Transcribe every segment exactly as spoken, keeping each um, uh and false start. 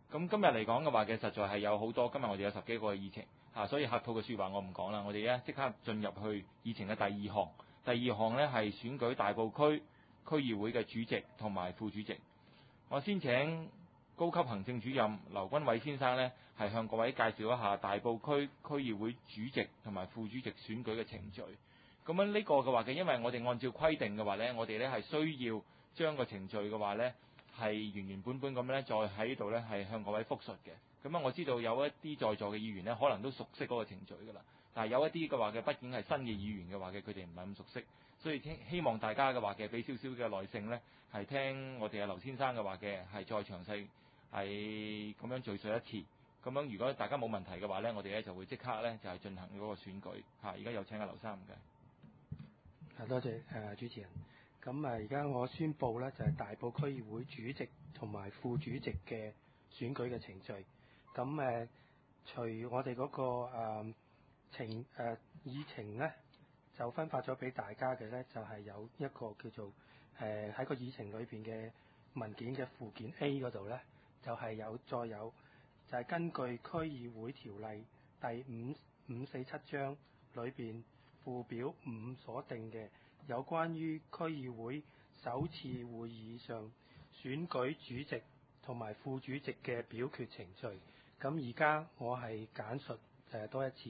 咁今日嚟講嘅話嘅，實在係有好多。今日我哋有十幾個嘅議程嚇，所以客套嘅説話我唔講啦。我哋咧即刻進入去議程嘅第二項。第二項呢係選舉大埔區區議會嘅主席同埋副主席。我先請高級行政主任劉君偉先生呢係向各位介紹一下大埔區區議會主席同埋副主席選舉嘅程序。咁樣呢個嘅話嘅，因為我哋按照規定嘅話呢，我哋呢係需要將個程序嘅話呢係原原本本咁呢，再喺呢度呢係向各位複述嘅。咁啊，我知道有一啲在座嘅議員呢，可能都熟悉嗰個程序㗎啦。但係有一啲嘅話嘅，畢竟係新嘅議員嘅話嘅，佢哋唔係咁熟悉，所以希望大家嘅話嘅，俾少少嘅耐性呢，係聽我哋阿劉先生嘅話嘅，係再詳細係咁樣敘述一次。咁樣如果大家冇問題嘅話呢，我哋呢就會即刻呢就係進行嗰個選舉嚇。而家有請阿劉生嘅。 啊，多謝誒主持人。咁啊，而家我宣布呢，就係大埔區議會主席同埋副主席嘅選舉嘅程序。咁誒，除我哋嗰個誒程誒議程呢，就分發咗俾大家嘅呢，就係有一個叫做誒喺個議程裏邊嘅文件嘅附件 A 嗰度呢，就係有再有就係根據區議會條例第五五四七章裏邊附表五所定嘅有關於區議會首次會議上選舉主席同埋副主席嘅表決程序。咁而家我係簡述誒多一次。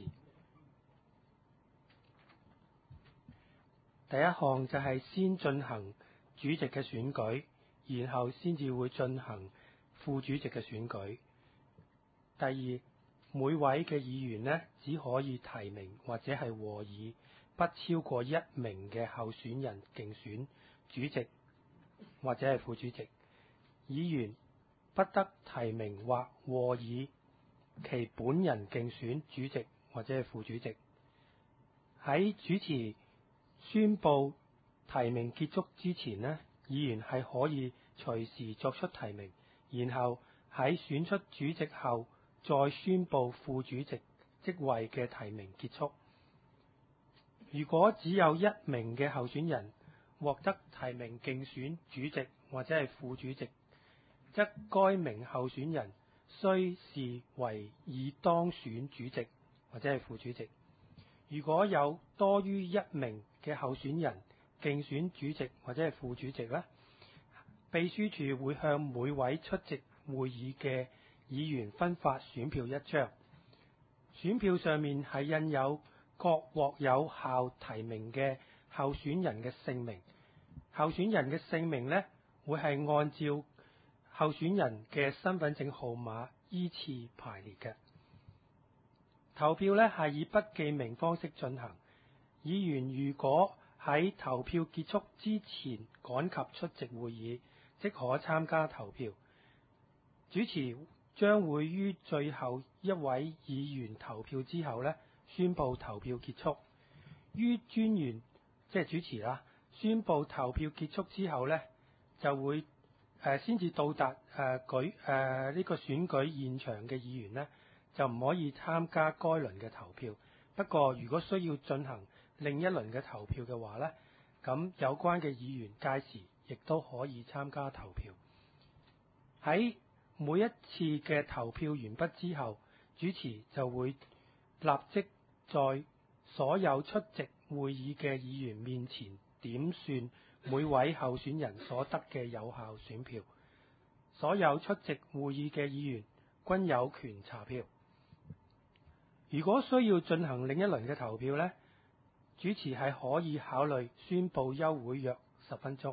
第一項就係先進行主席嘅選舉，然後先至會進行副主席嘅選舉。第二，每位嘅議員呢，只可以提名或者係和議不超過一名嘅候選人競選主席或者係副主席。議員不得提名或和議其本人競選主席或者係副主席。喺主持宣佈提名結束之前呢，議員係可以隨時作出提名，然後喺選出主席後再宣佈副主席職位嘅提名結束。如果只有一名嘅候選人獲得提名競選主席或者係副主席，則該名候選人須視為已當選主席或者係副主席。如果有多於一名嘅候選人競選主席或者係副主席呢，秘書處會向每位出席會議嘅議員分發選票一張，選票上面係印有各獲有效提名嘅候選人嘅姓名。候選人嘅姓名呢，會係按照候選人嘅身份證號碼依次排列嘅。投票呢係以不記名方式進行。議員如果喺投票結束之前趕及出席會議，即可參加投票。主持將會於最後一位議員投票之後呢，宣佈投票結束。於專員即係主持啦，宣佈投票結束之後呢，就會誒先至到達誒、呃、舉誒呢、呃這個選舉現場嘅議員呢，就唔可以參加該輪嘅投票。不過如果需要進行另一輪嘅投票嘅話呢，咁有關嘅議員屆時亦都可以參加投票。喺每一次嘅投票完畢之後，主持就會立即在所有出席會議嘅議員面前點算每位候選人所得嘅有效選票。所有出席會議嘅議員均有權查票。如果需要進行另一輪嘅投票呢，主持係可以考慮宣布休會約十分鐘。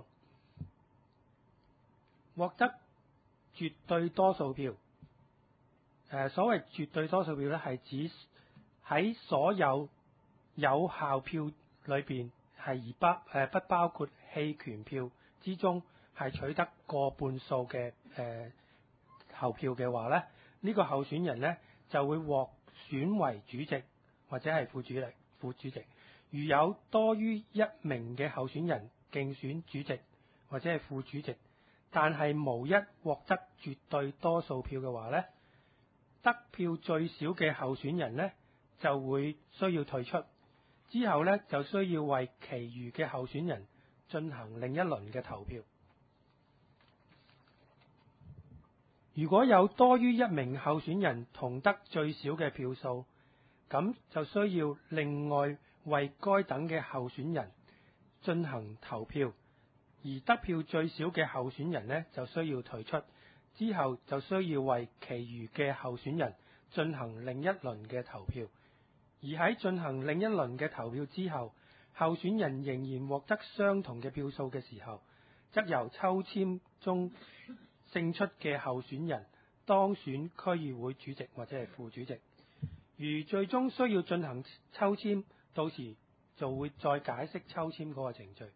獲得絕對多數票，誒所謂絕對多數票咧，係指喺所有有效票裏邊係而包誒不包括棄權票之中，係取得過半數嘅誒投票嘅話咧，呢、呢個候選人咧就會獲選為主席或者係副主席。副主席如有多於一名嘅候選人競選主席或者係副主席，但係無一獲得絕對多數票嘅話呢，得票最少嘅候選人呢就會需要退出，之後呢就需要為其餘嘅候選人進行另一輪嘅投票。 如果有多於一名候選人同得最少嘅票數，咁就需要另外為該等嘅候選人進行投票，而得票最少嘅候選人呢，就需要退出，之後就需要為其餘嘅候選人進行另一輪嘅投票。而喺進行另一輪嘅投票之後，候選人仍然獲得相同嘅票數嘅時候，則由抽籤中勝出嘅候選人當選區議會主席或者係副主席。如最終需要進行抽籤，到時就會再解釋抽籤嗰個程序。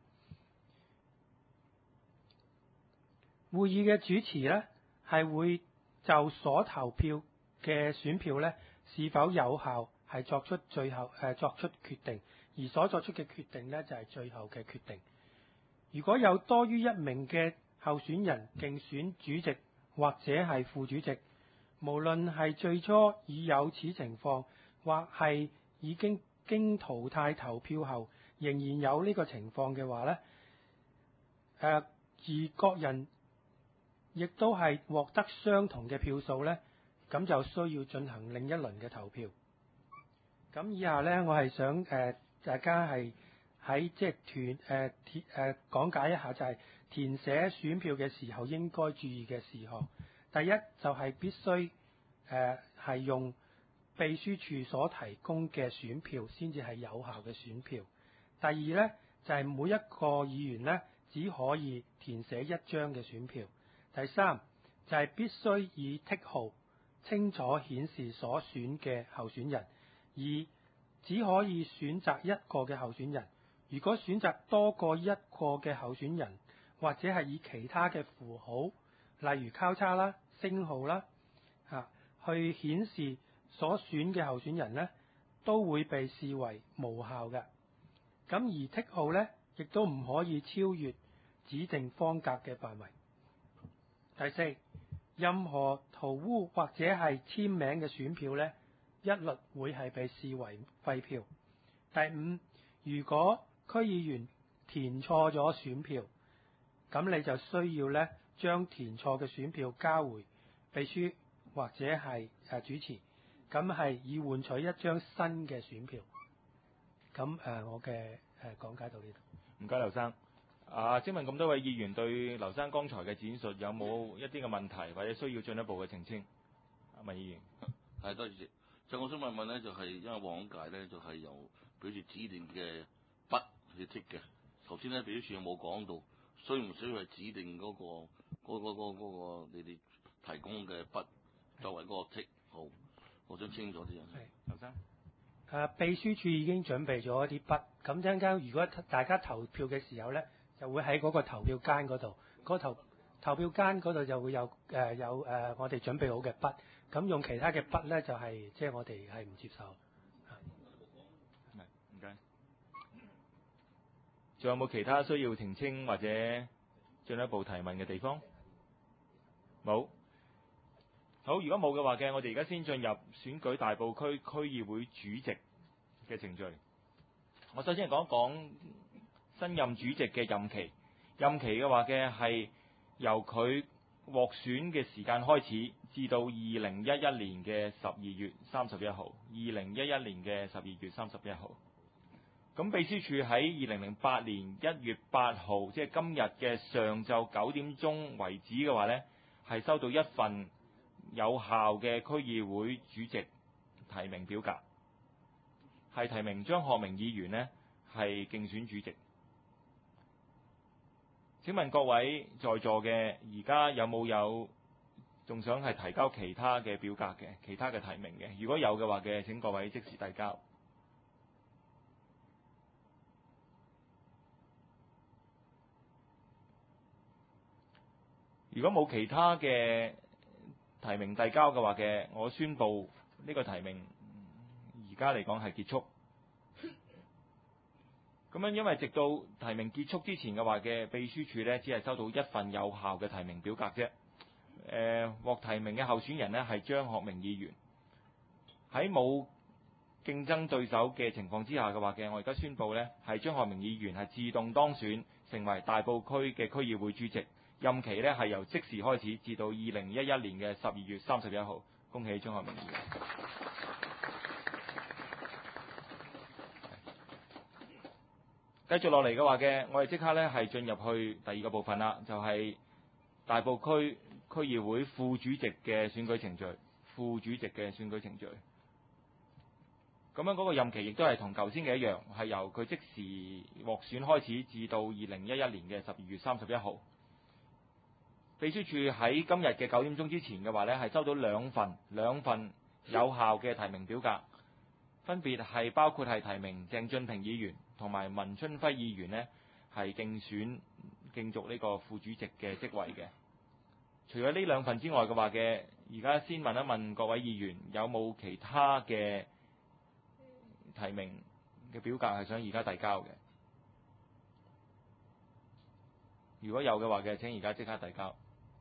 會議嘅主持呢，係會就所投票嘅選票呢是否有效，係作出最後誒、呃、作出決定，而所作出嘅決定呢，就係、是、最後嘅決定。如果有多於一名嘅候選人競選主席或者係副主席，無論係最初已有此情況，或係已經經淘汰投票後仍然有呢個情況嘅話呢，誒、呃、而各人亦都係獲得相同嘅票數呢，咁就需要進行另一輪嘅投票。咁以下呢，我係想誒、呃、大家係喺即係團誒填誒講解一下，就係填寫選票嘅時候應該注意嘅事項。第一就係、是、必須誒係、呃、用秘書處所提供嘅選票先至係有效嘅選票。第二呢，就係、是、每一個議員呢，只可以填寫一張嘅選票。第三就係、是、必須以剔號清楚顯示所選嘅候選人，而只可以選擇一個嘅候選人。如果選擇多過一個嘅候選人，或者係以其他嘅符號，例如交叉啦、星號啦，嚇去顯示所選嘅候選人呢，都會被視為無效嘅。咁而剔號呢，亦都唔可以超越指定方格嘅範圍。第四，任何塗污或者係簽名嘅選票呢，一律會係被視為廢票。第五，如果區議員填錯咗選票，咁你就需要咧將填錯嘅選票交回秘書或者係誒主持，咁係以換取一張新嘅選票。咁誒，我嘅誒講解到呢度。 唔該，劉生。啊，請問咁多位議員對劉生剛才嘅展述有冇一啲嘅問題，或者需要進一步嘅澄清？阿文議員， 係多謝。就我想問問咧，就係、是、因為往屆咧就係、是、由表示指定嘅筆去剔嘅。頭先咧秘書處有冇講到，需唔需要係指定嗰、那個嗰、那個嗰、那個那個你哋提供嘅筆作為嗰個剔號？我想清楚啲嘢。 係， 劉生。 誒、啊，秘書處已經準備咗一啲筆，咁陣間如果大家投票嘅時候咧，就會喺嗰個投票間嗰度，嗰、那個、投投票間嗰度就會有誒、呃、有誒、呃、我哋準備好嘅筆，咁用其他嘅筆咧就係即係我哋係唔接受。 係，唔該。仲有冇其他需要澄清或者進一步提問嘅地方？冇。好，如果冇嘅話嘅，我哋而家先進入選舉大埔區區議會主席嘅程序。我首先係講一講新任主席嘅任期。任期嘅話嘅係由佢獲選嘅時間開始，至到二零一一年嘅十二月三十一號。二零一一年嘅十二月三十一號。咁秘書處喺二零零八年一月八號，即係今日嘅上晝九點鐘為止嘅話呢，係收到一份有效嘅區議會主席提名表格，係提名張學明議員呢係競選主席。請問各位在座嘅而家有冇有仲想係提交其他嘅表格嘅，其他嘅提名嘅？如果有嘅話嘅，請各位即時遞交。如果冇其他嘅提名遞交嘅話嘅，我宣布呢個提名而家嚟講係結束。咁樣因為直到提名結束之前嘅話嘅，秘書處呢只係收到一份有效嘅提名表格啫。誒、呃，獲提名嘅候選人呢係張學明議員。喺冇競爭對手嘅情況之下嘅話嘅，我而家宣布呢係張學明議員係自動當選成為大埔區嘅區議會主席。 任期咧係由即時開始至到二零一一年嘅十二月三十一號。恭喜張學明議員。繼續落嚟嘅話嘅，我哋即刻咧係進入去第二個部分啦，就係、是、大埔區區議會副主席嘅選舉程序。副主席嘅選舉程序。咁樣嗰個任期亦都係同頭先嘅一樣，係由佢即時獲選開始至到二零一一年嘅十二月三十一號。秘書處喺今日嘅九點鐘之前嘅話呢，係收到兩份兩份有效嘅提名表格，分別係包括係提名鄭俊平議員同埋文春輝議員呢，係競選競逐呢個副主席嘅職位嘅。除咗呢兩份之外嘅話嘅，而家先問一問各位議員有冇其他嘅提名嘅表格係想而家遞交嘅？如果有嘅話嘅，請而家即刻遞交。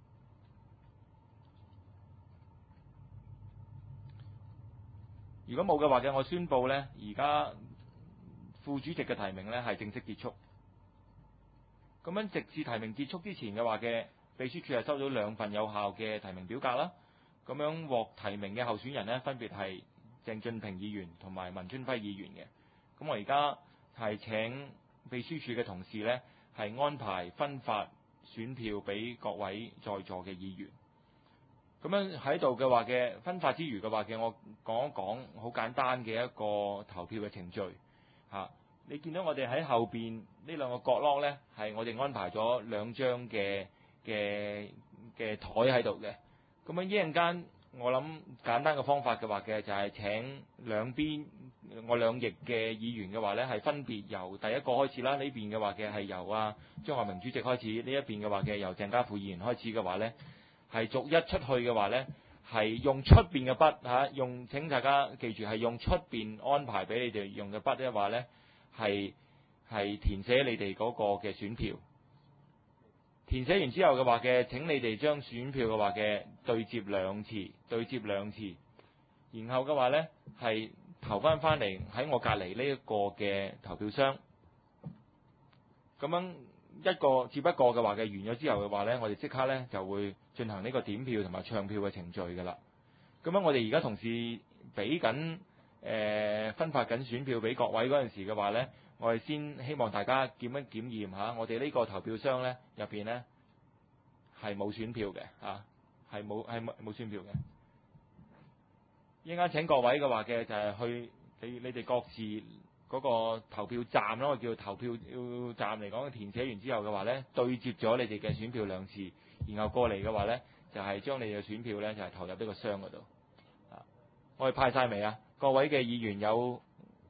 如果冇嘅話嘅，我宣布呢，而家副主席嘅提名呢係正式結束。咁樣直至提名結束之前嘅話嘅，秘書處係收到兩份有效嘅提名表格啦。咁樣獲提名嘅候選人呢，分別係鄭俊平議員同埋文春輝議員嘅。咁我而家係請秘書處嘅同事呢，係安排分發選票俾各位在座嘅議員。咁樣喺度嘅話嘅分發之餘嘅話嘅，我講一講好簡單嘅一個投票嘅程序嚇。你見到我哋喺後邊呢兩個角落呢，係我哋安排咗兩張嘅嘅嘅台喺度嘅。咁樣一陣間，我諗簡單嘅方法嘅話嘅就係請兩邊我兩翼嘅議員嘅話呢，係分別由第一個開始啦。呢邊嘅話嘅係由啊張學明主席開始，呢一邊嘅話嘅由鄭家富議員開始嘅話呢，係逐一出去嘅話呢，係用出邊嘅筆嚇，用請大家記住係用出邊安排俾你哋用嘅筆嘅話呢，係係填寫你哋嗰個嘅選票。填寫完之後嘅話嘅，請你哋將選票嘅話嘅對接兩次，對接兩次，然後嘅話呢，係投翻翻嚟喺我隔離呢一個嘅投票箱。咁樣一個接一個嘅話嘅完咗之後嘅話呢，我哋即刻呢就會進行呢個點票同埋唱票嘅程序㗎啦。咁樣我哋而家同事俾緊誒分發緊選票俾各位嗰陣時嘅話呢，我哋先希望大家檢一檢驗下，我哋呢個投票箱呢入邊呢係冇選票嘅嚇，係冇係冇冇選票嘅。應該請各位嘅話嘅就係去你你哋各自嗰個投票站啦，我叫投票站嚟講，填寫完之後嘅話呢，對接咗你哋嘅選票兩次，然後過嚟嘅話呢，就係將你哋嘅選票呢就係投入呢個箱嗰度。啊，我哋派晒未啊？各位嘅議員有？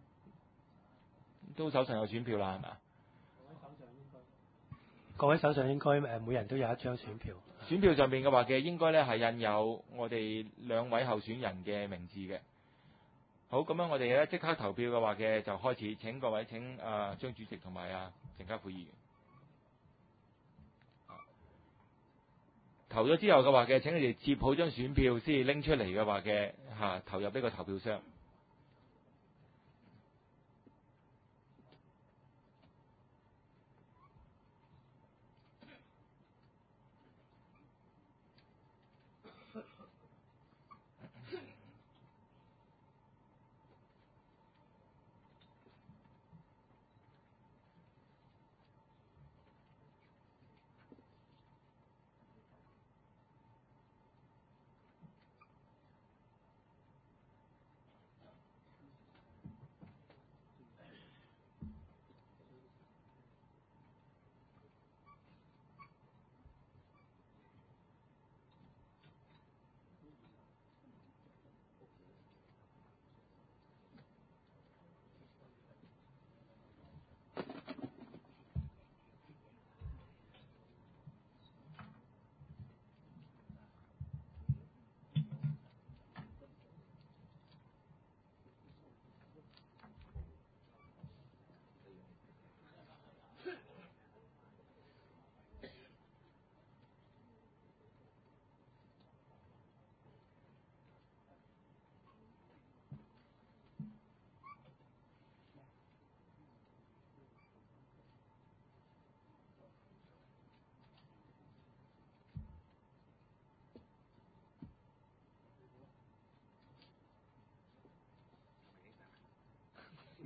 都手上有選票啦，係咪啊？ 各位手上應該誒每人都有一張選票。 選票上邊嘅話嘅應該咧係印有我哋兩位候選人嘅名字嘅。好，咁樣我哋咧即刻投票嘅話嘅就開始。請各位請啊張主席同埋啊鄭家富議員投咗之後嘅話嘅，請你哋接好張選票先拎出嚟嘅話嘅嚇，投入呢個投票箱。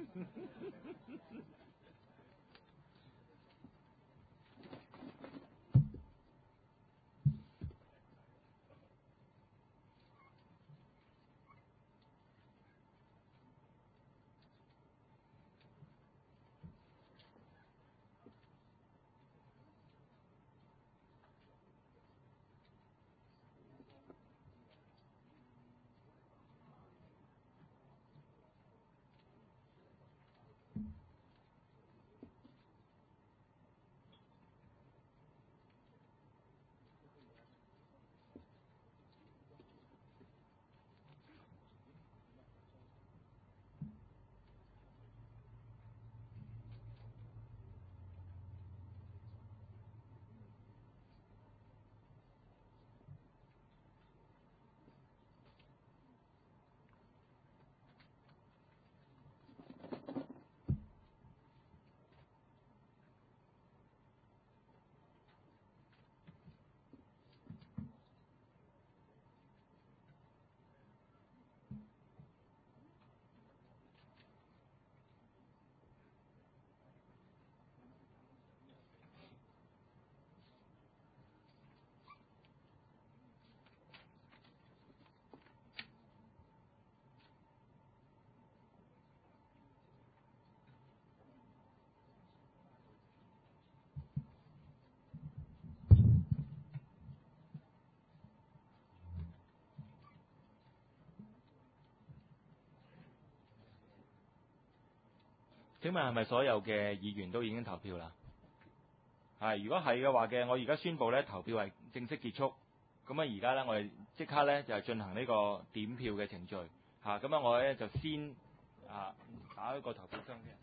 請問係咪所有嘅議員都已經投票啦？係，如果係嘅話嘅，我而家宣布咧投票係正式結束。咁啊，而家咧我哋即刻咧就係進行呢個點票嘅程序嚇。咁啊，我咧就先啊打一個投票箱先。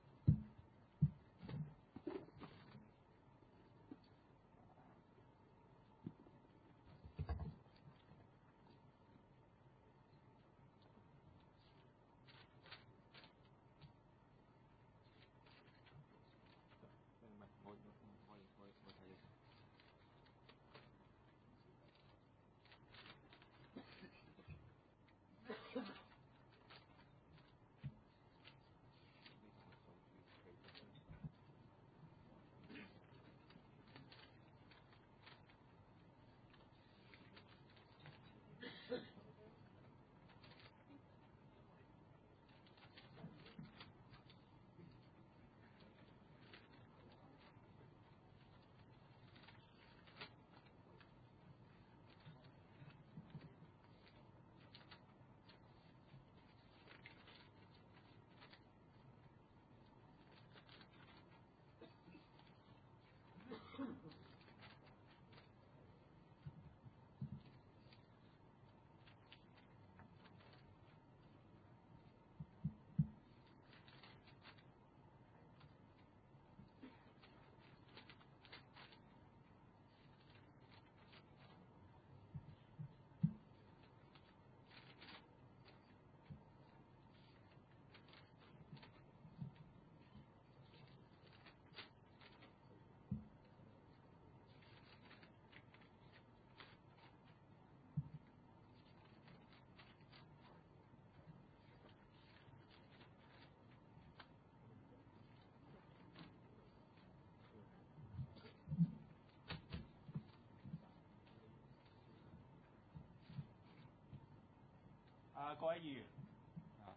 啊，各位議員，啊，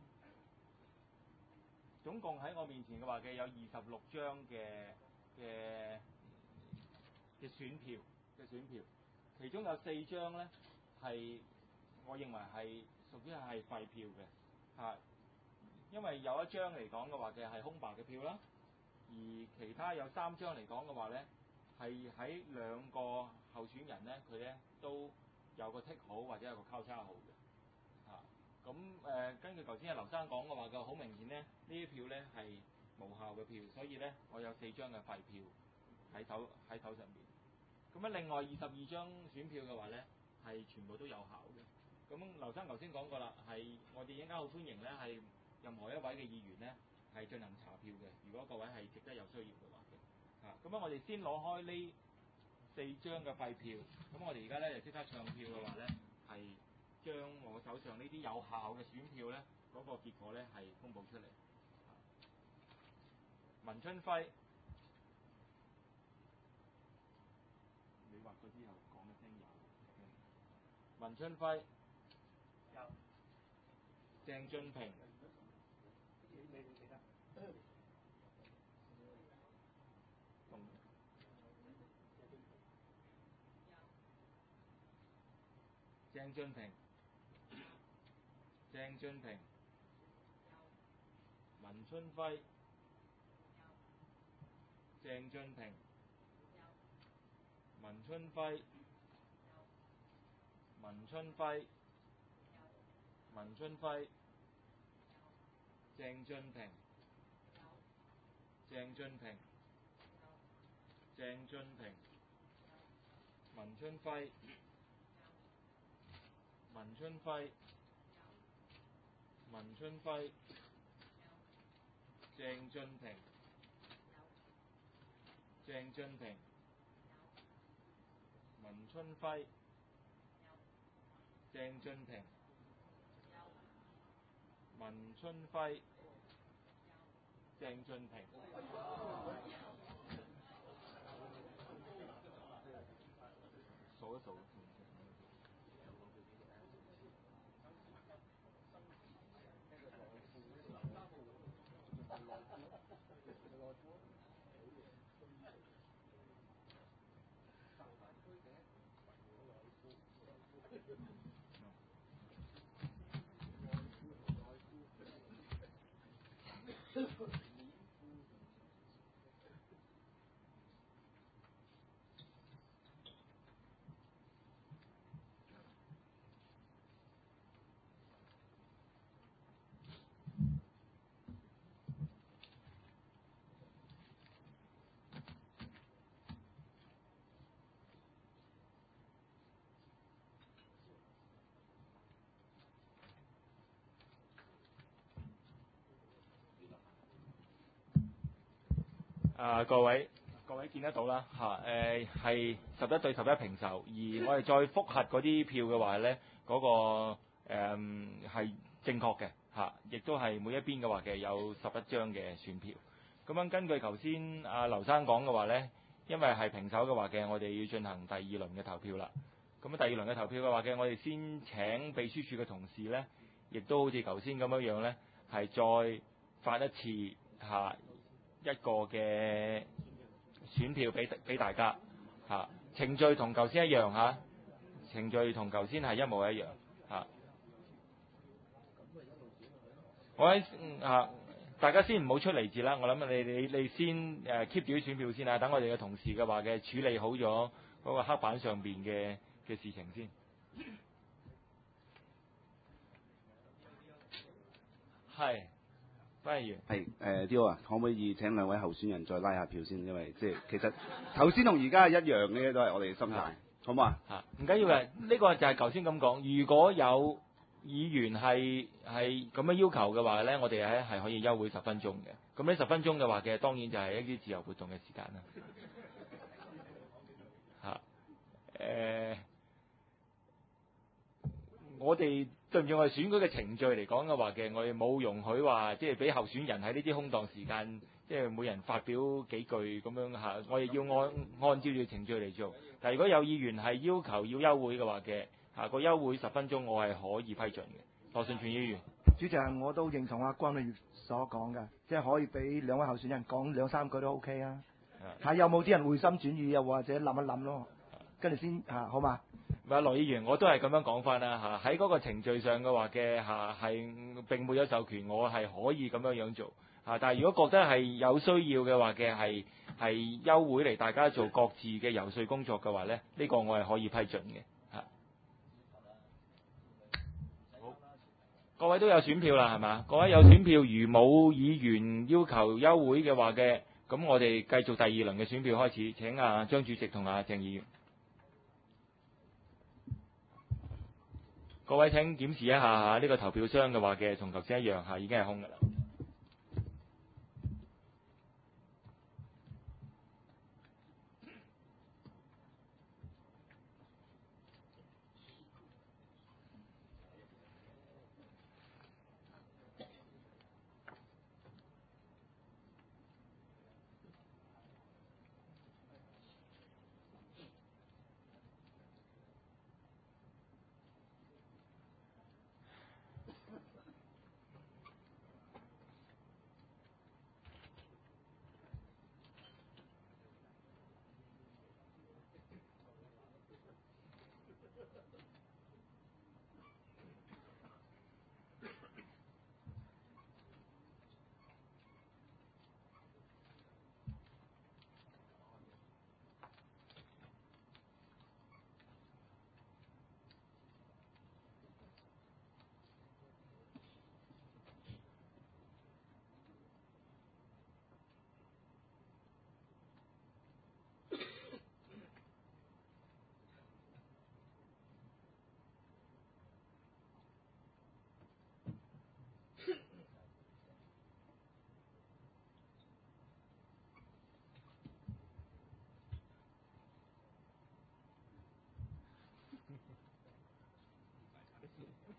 總共喺我面前嘅話嘅有二十六張嘅嘅嘅選票嘅選票，其中有四張咧係我認為係屬於係廢票嘅，嚇、啊，因為有一張嚟講嘅話嘅係空白嘅票啦，而其他有三張嚟講嘅話咧係喺兩個候選人咧佢咧都有個剔號或者有個交叉號嘅。咁誒、呃，根據頭先阿劉生講嘅話嘅，好明顯咧，呢啲票咧係無效嘅票，所以咧我有四張嘅廢票喺手喺手上面。咁啊，另外二十二張選票嘅話咧，係全部都有效嘅。咁劉生頭先講過啦，係我哋應該好歡迎咧，係任何一位嘅議員咧係進行查票嘅。如果各位係值得有需要嘅話嘅，嚇咁啊，我哋先攞開呢四張嘅廢票，咁我哋而家咧就即刻唱票嘅話咧係將我手上呢啲有效嘅選票咧，嗰、那個結果咧係公佈出嚟。 文春輝，你畫咗之後講一聲有。文春輝，有。鄭俊平，鄭俊平，鄭俊平，文春輝，鄭俊平，文春輝，文春輝，文春輝，鄭俊平，鄭俊平，鄭俊平，文春輝，文春輝，文春輝，鄭俊平，鄭俊平，文春輝，鄭俊平，文春輝，鄭俊平。數一數。啊，各位各位見得到啦嚇，誒係十一對十一平手，而我哋再複核嗰啲票嘅話咧，嗰、個誒係、嗯、正確嘅嚇，亦都係每一邊嘅話嘅有十一張嘅選票。咁樣根據頭先阿劉生講嘅話咧，因為係平手嘅話嘅，我哋要進行第二輪嘅投票啦。咁第二輪嘅投票嘅話嘅，我哋先請秘書處嘅同事咧，亦都好似頭先咁樣樣咧，係再發一次嚇。一個嘅選票俾俾大家嚇，程序同頭先一樣嚇，程序同頭先係一模一樣嚇。我喺嚇，大家先唔好出嚟字啦。我諗你你你先誒 keep 住啲選票先啊，等我哋嘅同事嘅話嘅處理好咗嗰個黑板上邊嘅嘅事情先。係。不如係誒 D O 啊，可唔可以請兩位候選人再拉下票先？因為即係其實頭先同而家係一樣嘅，都係我哋嘅心態，好唔好啊？ 嚇，唔緊要嘅，呢、這個就係頭先咁講。如果有議員係係咁樣要求嘅話咧，我哋咧係可以休會十分鐘嘅。咁呢十分鐘嘅話嘅，當然就係一啲自由活動嘅時間啦。嚇，誒，我哋。對唔住，我哋選舉嘅程序嚟講嘅話嘅，我哋冇容許話即係俾候選人喺呢啲空檔時間，即係每人發表幾句咁樣嚇。我哋要按按照住程序嚟做。但係如果有議員係要求要休會嘅話嘅，嚇個休會十分鐘，我係可以批准嘅。羅信全議員， 主席，我都認同阿關美月所講嘅，即係可以俾兩位候選人講兩三句都 OK 啊。睇有冇啲人回心轉意，又或者諗一諗咯，跟住先嚇好嘛？ 唔係羅議員，我都係咁樣講翻啦嚇。喺嗰個程序上嘅話嘅嚇係並沒有授權，我係可以咁樣樣做嚇。但係如果覺得係有需要嘅話嘅係係休會嚟大家做各自嘅遊說工作嘅話咧，呢、呢個我係可以批准嘅嚇。好，各位都有選票啦係嘛？各位有選票，如冇議員要求休會嘅話嘅，咁我哋繼續第二輪嘅選票開始。請阿張主席同阿鄭議員。各位請檢視一下嚇，呢個投票箱嘅話嘅，同頭先一樣嚇，已經係空㗎啦。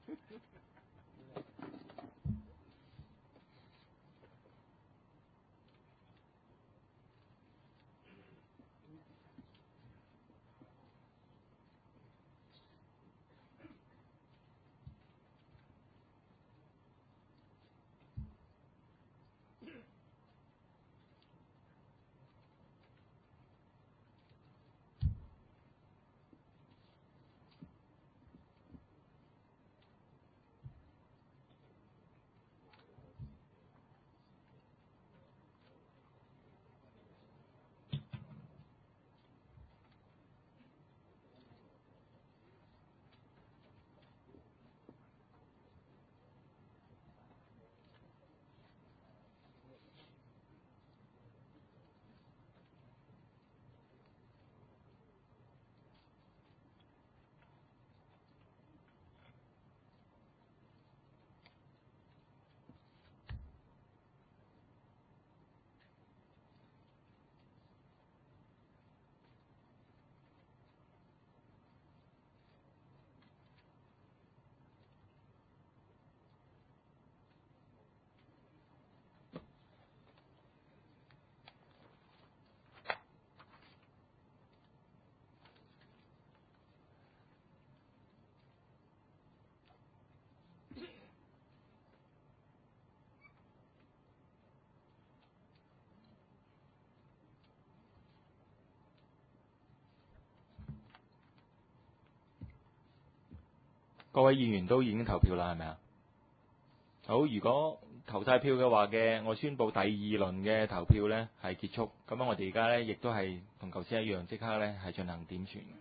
各位議員都已經投票啦，係咪啊？好，如果投晒票嘅話嘅，我宣布第二輪嘅投票呢係結束。咁樣我哋而家呢亦都係同頭先一樣，即刻呢係進行點算。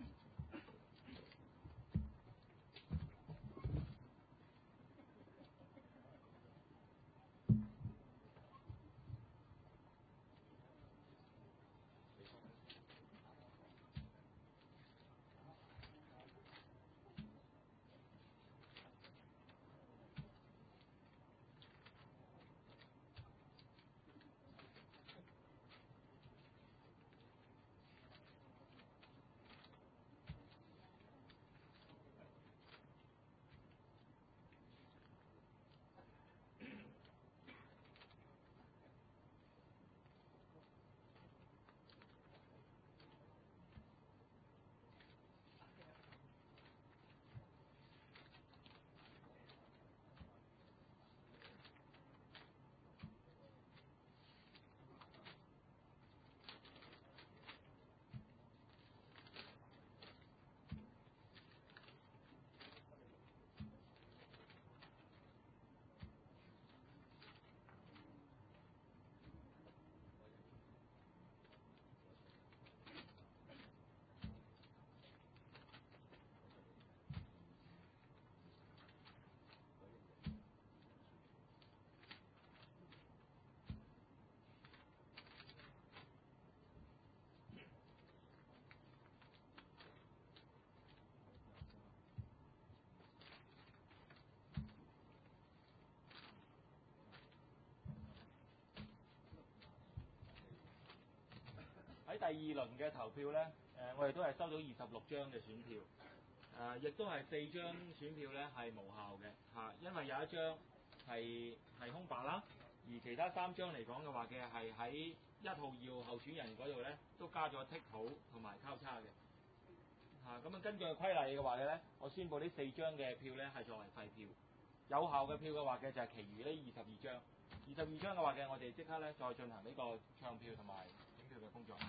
喺第二輪嘅投票呢，誒我哋都係收到二十六張嘅選票，誒亦都係四張選票呢係無效嘅嚇，因為有一張係係空白啦，而其他三張嚟講嘅話嘅係喺一號、二號候選人嗰度呢都加咗剔號同埋交叉嘅嚇，咁啊根據規例嘅話嘅呢，我宣布呢四張嘅票呢係作為廢票，有效嘅票嘅話嘅就係其餘呢二十二張，二十二張嘅話嘅我哋即刻呢再進行呢個唱票同埋點票嘅工作。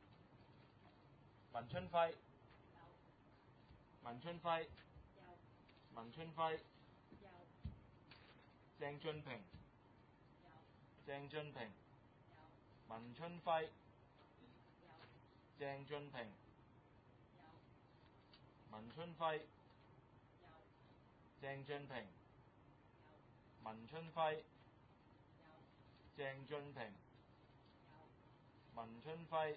文春輝，文春輝，文春輝，鄭俊平，鄭俊平，文春輝，鄭俊平，文春輝，鄭俊平，文春輝，鄭俊平，文春輝。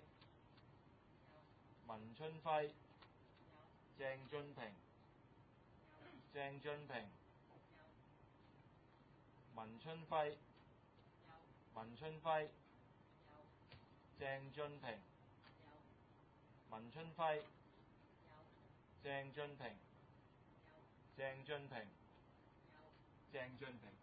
文春輝，鄭俊平，鄭俊平，文春輝，文春輝，鄭俊平，文春輝，鄭俊平，鄭俊平， 鄭俊平。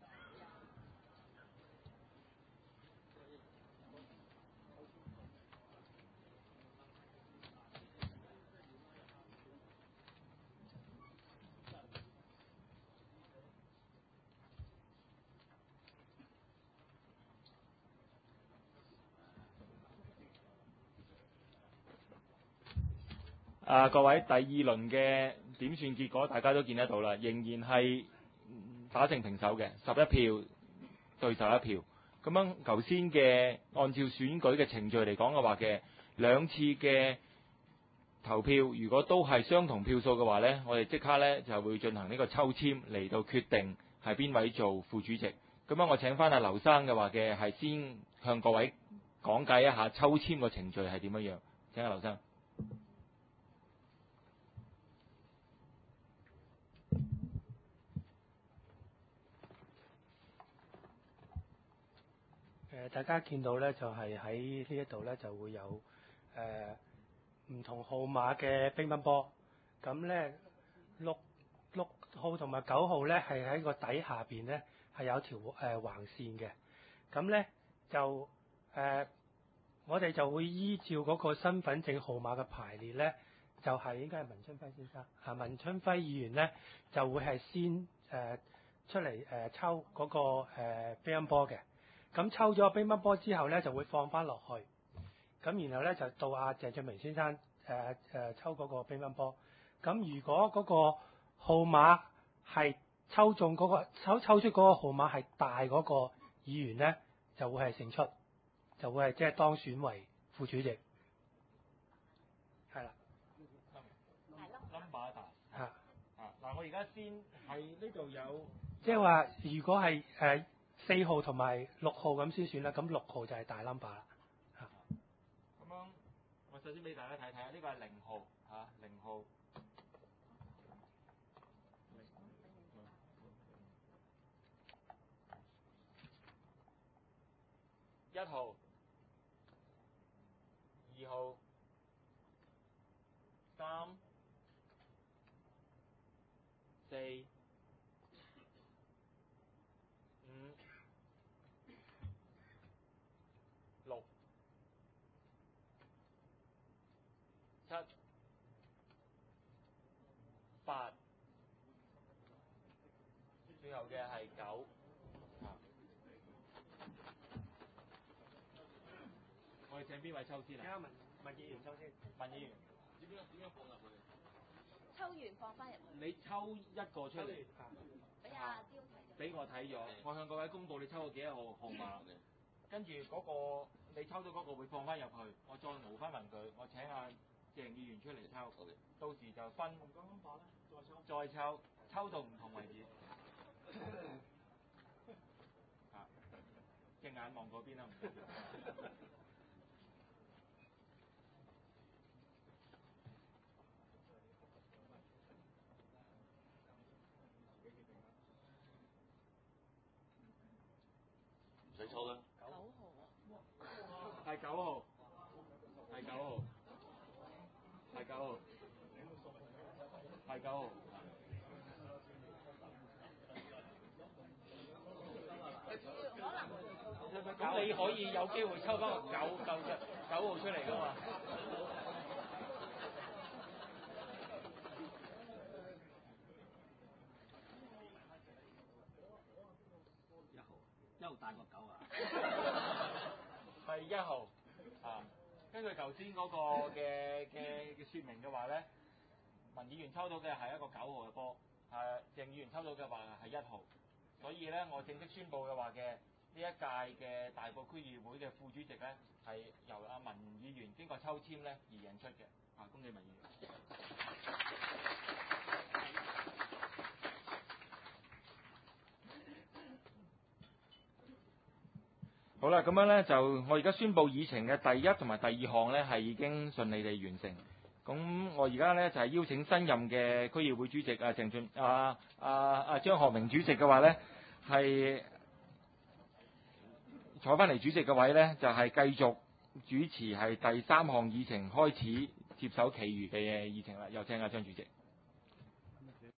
啊，各位，第二輪嘅點算結果大家都見得到啦，仍然係打成平手嘅，十一票對十一票。咁樣頭先嘅按照選舉嘅程序嚟講嘅話嘅兩次嘅投票，如果都係相同票數嘅話呢，我哋即刻呢就會進行呢個抽籤嚟到決定係邊位做副主席。咁樣我請翻阿劉生嘅話嘅係先向各位講解一下抽籤個程序係點樣樣。請阿劉生。 誒，大家見到咧，就係喺呢一度咧，就會有誒唔同號碼嘅乒乓波。咁咧，六六號同埋九號咧，係喺個底下邊咧係有條誒、呃、橫線嘅。咁咧就誒、呃，我哋就會依照嗰個身份證號碼嘅排列咧，就係、是、應該係文春輝先生啊，文春輝議員咧就會係先誒、呃、出嚟誒、呃、抽嗰、那個誒、呃、乒乓波嘅。咁抽咗乒乓波之後咧，就會放翻落去。咁然後咧就到阿鄭俊明先生誒誒、呃呃、抽嗰個乒乓波。咁如果嗰個號碼係抽中嗰、那個抽抽出嗰個號碼係大嗰個議員咧，就會係勝出，就會係即係當選為副主席。係啦。 number 大。 嚇。 啊！嗱，我而家先喺呢度有。 即係話，如果係誒。呃四號同埋六號咁先算啦，咁六號就係大 number 啦。嚇。 咁樣，我首先俾大家睇睇啊，呢個係零號嚇，零號。一號、二號、三、四、五、六、七、八，最後嘅係九。我哋請邊位抽先啊？ 而家文文議員抽先。 文議員， 點樣點樣放入去？ 抽完放翻入去。 你抽一個出嚟， 俾阿雕睇。 俾我睇咗，我向各位公佈你抽過幾多號號碼，跟住嗰個你抽到嗰個會放翻入去，我再攞翻文具，我請阿鄭議員出嚟抽，到時就分再抽，抽到唔同為止。啊，隻眼望嗰邊啦。 唔使抽啦。 九號啊。 係九號，係九號，係九號，係九號。咁你可以有機會抽翻個九九出九號出嚟噶嘛？ 一號，一號大過九啊？ 係一號啊！根據頭先嗰個嘅嘅嘅説明嘅話咧，文議員抽到嘅係一個九號嘅波，誒、啊、鄭議員抽到嘅話係一號，所以咧我正式宣佈嘅話嘅。呢一屆嘅大埔區議會嘅副主席咧，係由阿文議員經過抽籤咧而贏出嘅。啊，恭喜文議員！好啦，咁樣咧就我而家宣佈議程嘅第一同埋第二項咧係已經順利地完成。咁我而家咧就係、是、邀請新任嘅區議會主席啊鄭俊啊啊啊張學明主席嘅話咧係。坐翻嚟主席嘅位呢，就係、是、繼續主持係第三項議程開始接手其餘嘅議程啦。有請阿張主席。